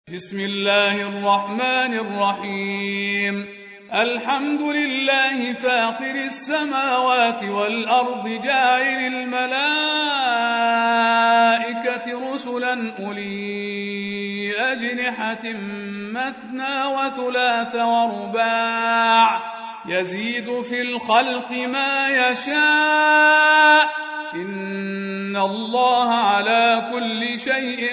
بسم الله الرحمن الرحيم. الحمد لله فاطر السماوات والأرض جاعل الملائكة رسلا أولي أجنحة مثنى وثلاث ورباع يزيد في الخلق ما يشاء إن الله على كل شيء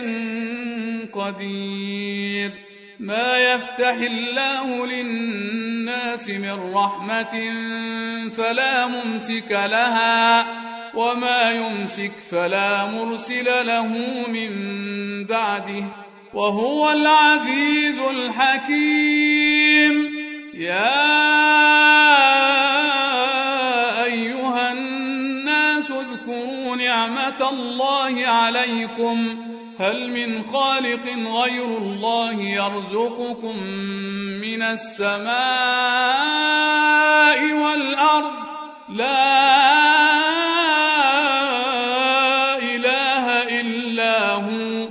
قدير. ما يفتح الله للناس من رحمة فلا ممسك لها وما يمسك فلا مرسل له من بعده وهو العزيز الحكيم. يا أيها الناس اذكروا نعمة الله عليكم هل من خالق غير الله يرزقكم من السماء والأرض لا إله إلا هو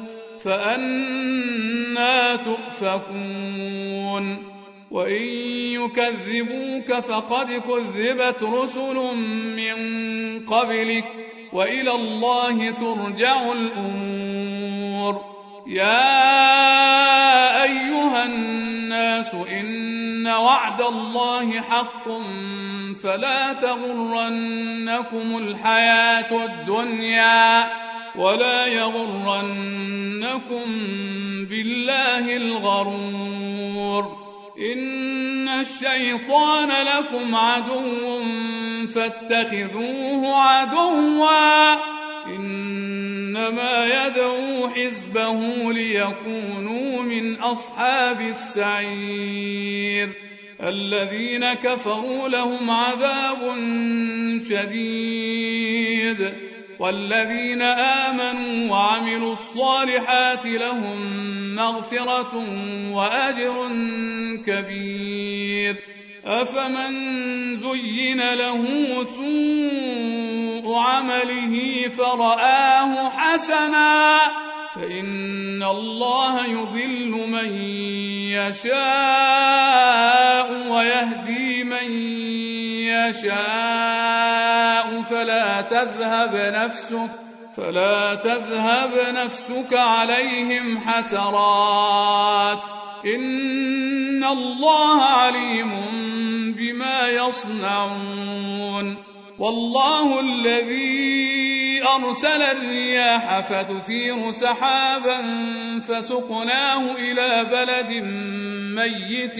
فأنى تؤفكون. وإن يكذبوك فقد كذبت رسل من قبلك وإلى الله ترجع الأمور. يا أيها الناس إن وعد الله حق فلا تغرنكم الحياة الدنيا ولا يغرنكم بالله الغرور. إن الشيطان لكم عدو فاتخذوه عدوا إنما يدعو حزبه ليكونوا من أصحاب السعير. الذين كفروا لهم عذاب شديد والذين آمنوا وعملوا الصالحات لهم مغفرة وأجر كبير. أفمن زين له سوء عمله فرآه حسنا فإن الله يضل من يشاء ويهدي من يشاء فلا تذهب نفسك عليهم حسرات إن الله عليم بما يصنعون. والله الذي أرسل الرياح فتثير سحابا فسقناه إلى بلد ميت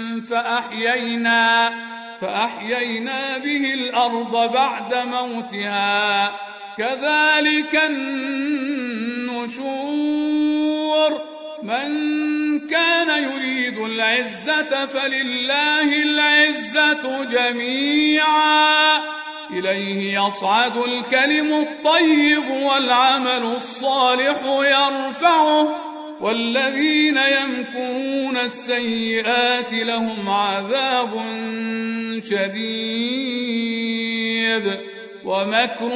فأحيينا به الأرض بعد موتها كذلك النشور. من كان يريد العزة فلله العزة جميعا إليه يصعد الكلم الطيب والعمل الصالح يرفعه والذين يمكرون السيئات لهم عذاب شديد ومكر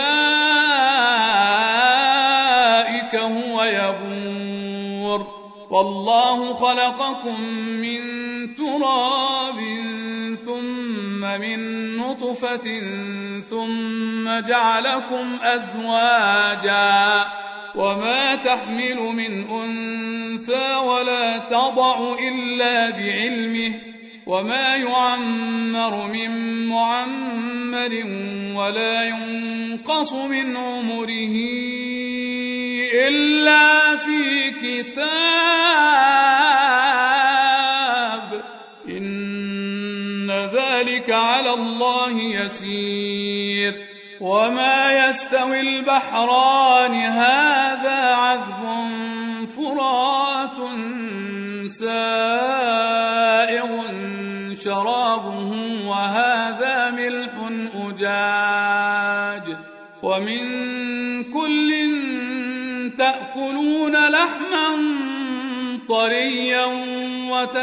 أولئك هو يبور. والله خلقكم من تراب ثم من نطفة ثم جعلكم أزواجا وما تحمل من أنثى ولا تضع إلا بعلمه وما يعمر من معمر ولا ينقص من عمره إلا في كتاب إن ذلك على الله يسير. وما يستوي البحران هذا عذب فرات سائغ شرابه وهذا ملح أجاج ومن كل تأكلون لحما طريا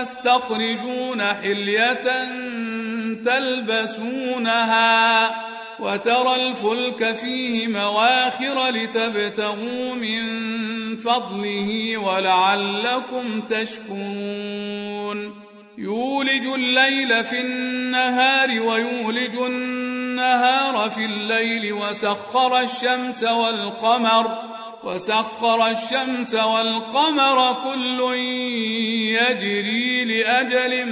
وتستخرجون حلية تلبسونها وترى الفلك فيه مواخر لتبتغوا من فضله ولعلكم تشكرون يولج الليل في النهار ويولج النهار في الليل وسخر الشمس والقمر كل يجري لأجل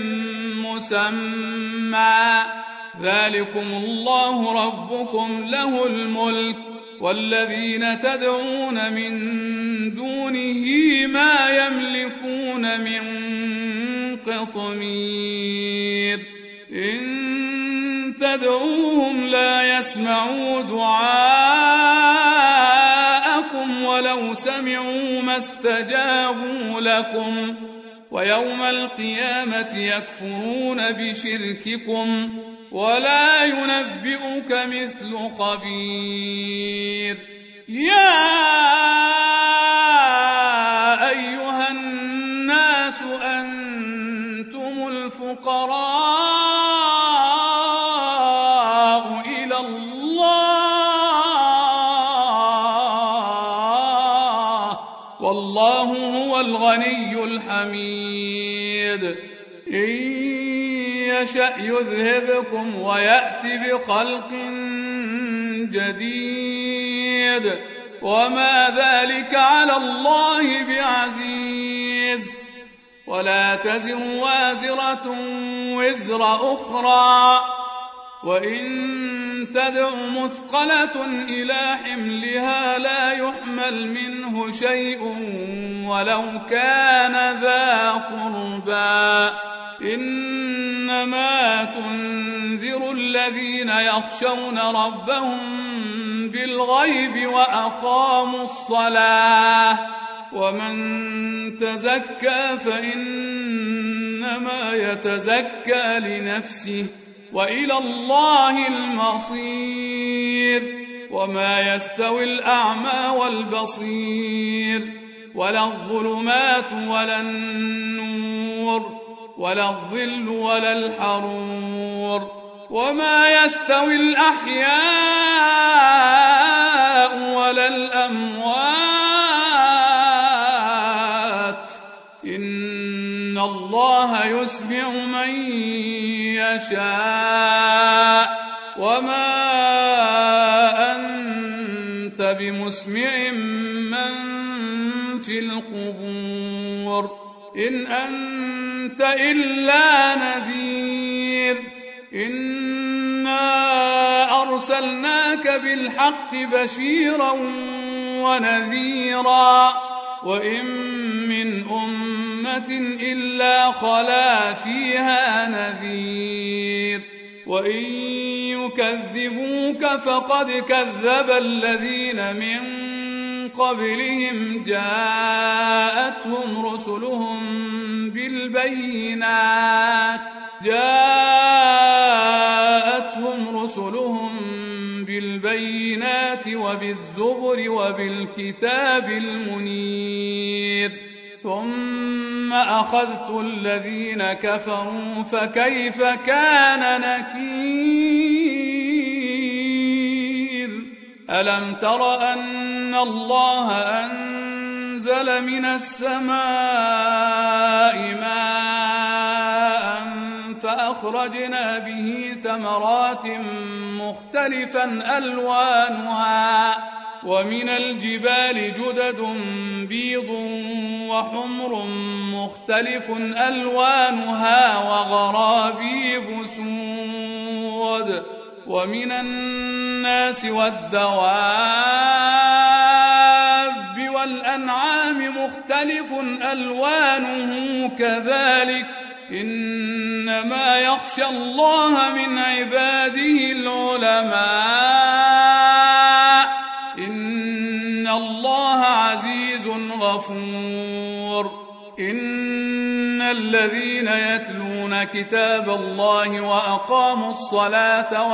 مسمى ذلكم الله ربكم له الملك والذين تدعون من دونه ما يملكون من قطمير إن تدعوهم لا يسمعوا دعاءكم ولو سمعوا ما استجابوا لكم ويوم القيامة يكفرون بشرككم ولا ينبئك مثل خبير يا أيها الناس أنتم الفقراء إلى الله والله هو الغني الحميد إن يشأ يذهبكم ويأت بخلق جديد وما ذلك على الله بعزيز ولا تزر وازرة وزر أخرى وإن تدع مثقلة إلى حملها لا يحمل منه شيء ولو كان ذا قربى إنما تنذر الذين يخشون ربهم بالغيب وأقاموا الصلاة ومن تزكى فإنما يتزكى لنفسه وإلى الله المصير وما يستوي الأعمى والبصير ولا الظلمات ولا النور ولا الظل ولا الحرور وما يستوي الأحياء ولا الأموات إن الله يسمع من يشاء وما أنت بمسمع من في القبور إن أنت إلا نذير إنا أرسلناك بالحق بشيرا ونذيرا وإن من أمة إلا خلا فيها نذير وإن يكذبوك فقد كذب الذين من قبلهم جاءتهم رسلهم بالبينات وبالزبر وبالكتاب المنير ثم أخذت الذين كفروا فكيف كان نكير ألم تر أن الله أنزل من السماء ماء فأخرجنا به ثمرات مختلفا ألوانها ومن الجبال جدد بيض وحمر مختلف ألوانها وغرابيب سود ومن الناس والدواب والأنعام مختلف ألوانه كذلك إنما يخشى الله من عباده العلماء إن الله عزيز غفور إن الذين يتلون كتاب الله وأقاموا الصلاة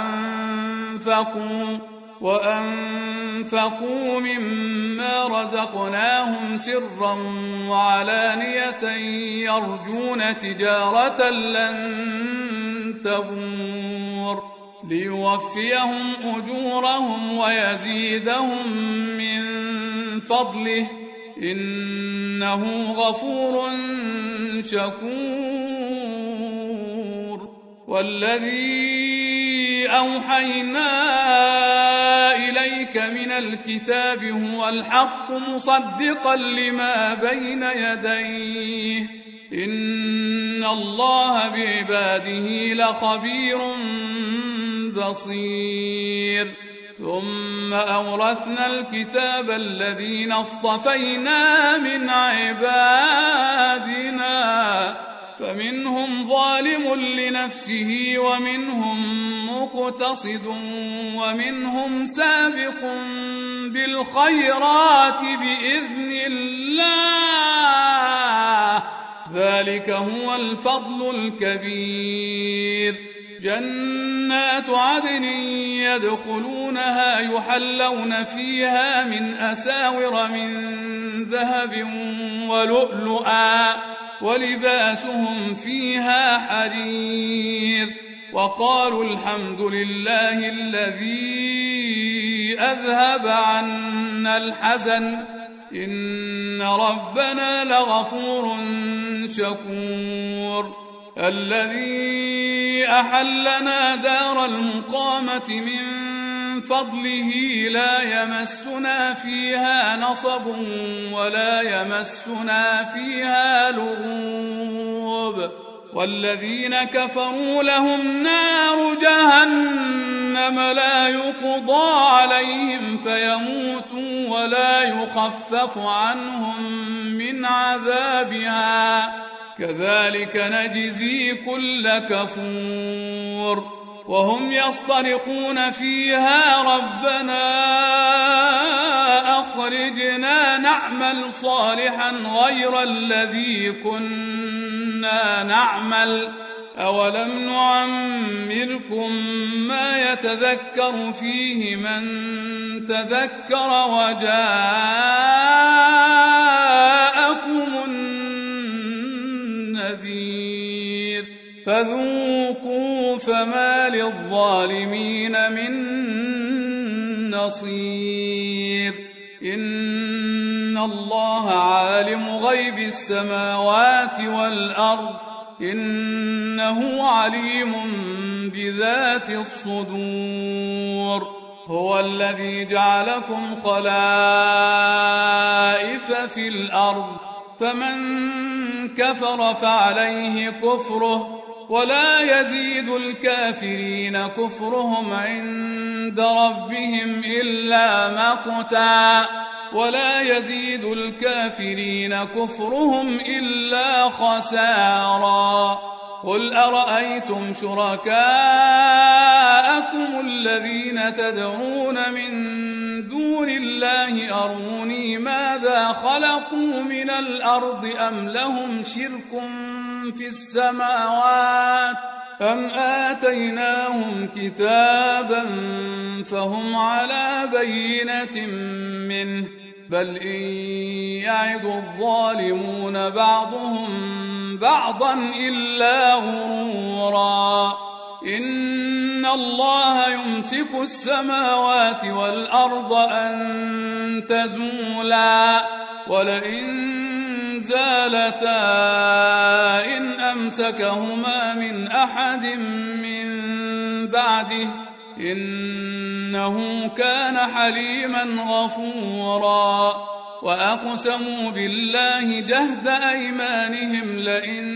وأنفقوا مما رزقناهم سرا وعلانية يرجون تجارة لن تبور ليوفيهم أجورهم ويزيدهم من فضله إنه غفور شكور. والذي أوحينا إليك من الكتاب هو الحق مصدقا لما بين يديه إن الله بعباده لخبير بصير. ثم أورثنا الكتاب الذين اصطفينا من عبادنا فمنهم ظالم لنفسه ومنهم مقتصد ومنهم سابق بالخيرات بإذن الله ذلك هو الفضل الكبير. جنات عدن يدخلونها يحلون فيها من أساور من ذهب ولؤلؤا ولباسهم فيها حرير. وقالوا الحمد لله الذي أذهب عنا الحزن إن ربنا لغفور شكور. الذي أحلنا دار المقامة من فضله لا يمسنا فيها نصب ولا يمسنا فيها لغوب. والذين كفروا لهم نار جهنم لا يقضى عليهم فيموتوا ولا يخفف عنهم من عذابها كذلك نجزي كل كفور. وهم يصطرخون فيها ربنا أخرجنا نعمل صالحا غير الذي كنا نعمل أولم نعمركم ما يتذكر فيه من تذكر وجاءكم النذير فذوقوا فما للظالمين من نصير. إن الله عالم غيب السماوات والأرض إنه عليم بذات الصدور. هو الذي جعلكم خلائف في الأرض فمن كفر فعليه كفره ولا يزيد الكافرين كفرهم عند ربهم إلا مقتا ولا يزيد الكافرين كفرهم إلا خسارا. قل أرأيتم شركاءكم الذين تدعون من دون الله أروني ماذا خلقوا من الأرض أم لهم شرك في السماوات أم آتيناهم كتابا فهم على بينة منه بل إن يعد الظالمون بعضهم بعضا إلا غرورا. إن الله يمسك السماوات والأرض أن تزولا ولئن زالتا إن أمسكهما من أحد من بعده إنه كان حليما غفورا. وأقسموا بالله جهد أيمانهم لئن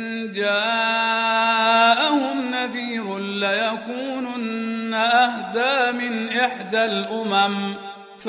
جاءهم نذير ليكونن أهدى من إحدى الأمم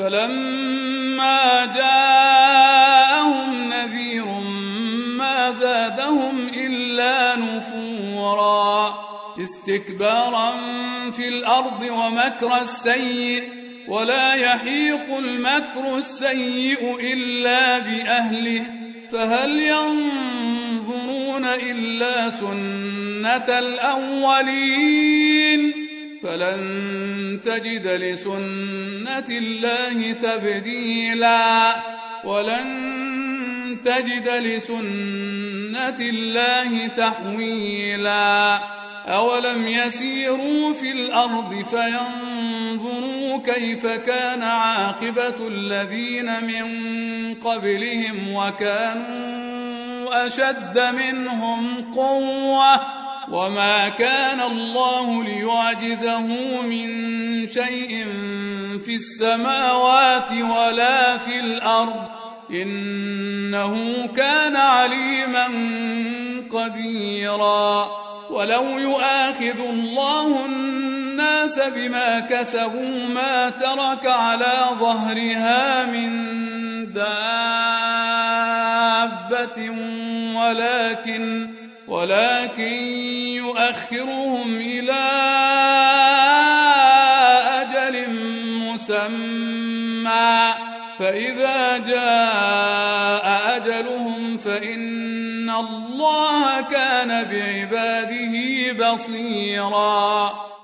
فلما جاءهم نذير ما زادهم إلا نفورا استكبارا في الأرض ومكر السيء ولا يحيق المكر السيء إلا بأهله فهل ينظرون إلا سنة الأولين فلن تجد لسنة الله تبديلا ولن تجد لسنة الله تحويلا. أولم يسيروا في الأرض فينظروا كيف كان عاقبة الذين من قبلهم وكانوا أشد منهم قوة وما كان الله ليعجزه من شيء في السماوات ولا في الأرض إنه كان عليما قديرا ولو يؤاخذ الله الناس بما كسبوا ما ترك على ظهرها من دابة ولكن يؤخرهم إلى أجل مسمى فإذا جاء أجلهم فإن الله كان بعباده بصيرا